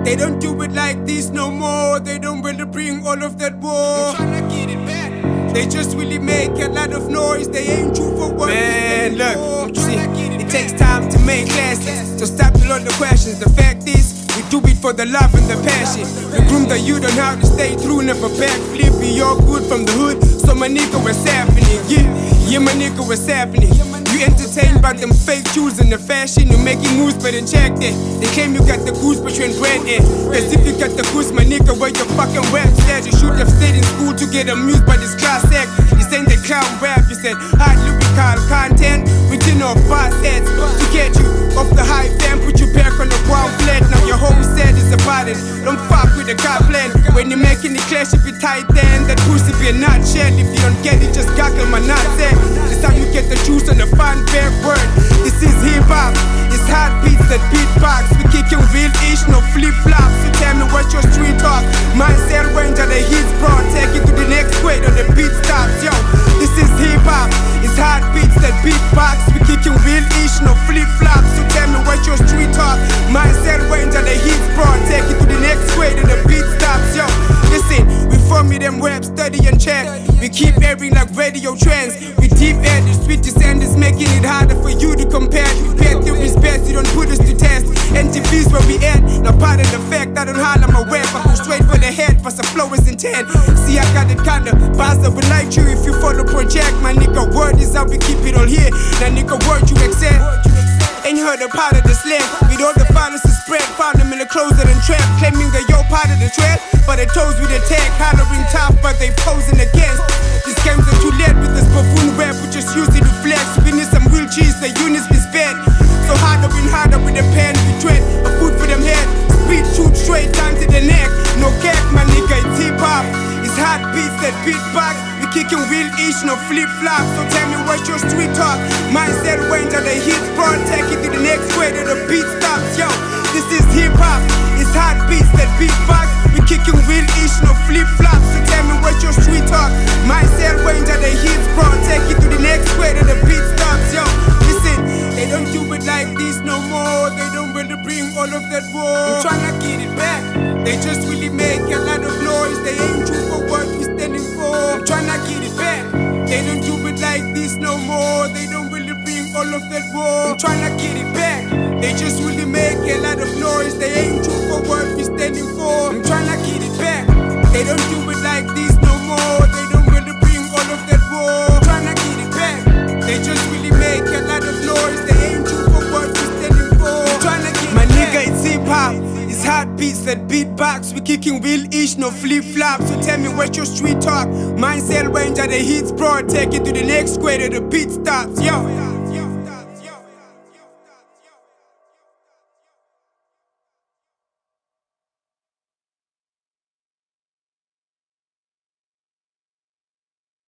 They don't do it like this no more. They don't really bring all of that war. Tryna get it back. They just really make a lot of noise. They ain't true for what. Man, look, don't you see, get it it back. takes time to make classics. So stop with all the questions. The fact is, we do it for the love and the passion. We groom the youth on how to stay true, never backflip. We all good from the hood, so my nigga, what's happening? Yeah, my nigga, what's happening? You entertained by them fake jewels and the fashion. You making moves, but then check that. They claim you got the goose, but you ain't brand it. As if you got the goose, my nigga, where your fucking website. You should have stayed in school to get amused by this class act. You ain't the clown rap, you said hard lyrical content written off bar sets to get you off the high fan, put you back on the ground flat. Now your whole set is about it. Don't fuck with the car plan. When you're making the clash, if you tight then that pussy be a nutshell. If you don't get it, just goggle my nuts. This how you get the juice on the fun bare word. This is hip hop. It's heartbeats that beatbox. We kicking real ish, no flip flops. So tell me what your street talk. Mindset range of the hits brought. Take it to the next grade on the beat stops. Yo, this is hip hop. It's heartbeats that beatbox. We kicking real ish, no flip flops. So tell me what your street talk. Mindset range of the hits brought. Take it to the next grade on the beat stops. Yo, listen, we form me them rap, study and chat. We keep airing like radio trends. We deep air the sweetest and it's making it harder for you to compare. We pay the respect, you don't put us to test. NTV's where we at. Now part of the fact I don't holler my rap. I go straight for the head, but the flow is intent. See, I got it kinda bars that will like you if you follow project. My nigga, word is how we keep it all here. Now nigga, word you accept. Ain't heard a part of the slang. With all the finest spread, found them in the closet and trap. Claiming that you're part of the trap, but they toes with a tag. Hollering tough, but they posing against. These games are too late with this buffoon rap. We just use it to flex. We need some real cheese, the units be spent. So harder with the pen, we dread. A food for them head. Speed, shoot straight down to the neck. No gag, my nigga, it's hip hop. It's heartbeats that beatbox. We kicking real ish, no flip flops. So tell me what your street talk. Mindset range of the hits brought. Take it to the next grade of the beat stops. Yo, this is hip hop. It's heartbeats that beatbox. We kicking real ish, no flip flops. So tell me what your street talk. Mindset range of the hits brought. Take it to the next grade of the beat stops. Yo, listen, they don't do it like this no more. They don't really bring all of that war. I'm tryna get it back. They just really make a lot of noise. They ain't true for what we standing for. I'm tryna get it back. They don't do it like this no more. They don't really bring all of that war. I'm tryna get it back. They just really make a lot of noise. They ain't true for what we standing for. I'm tryna get it back. They don't do it like this no more. They don't really bring all of that war. I'm tryna get it back. They just really make a lot of noise. They ain't true for what we standing for. I'm tryna get it back. My nigga, it's hip hop. It's heartbeats that beatbox. We kicking real ish, no flip flops. So tell me what your street talk. Mindset range of the hits brought. Take it to the next grade of the beat stops. Yo.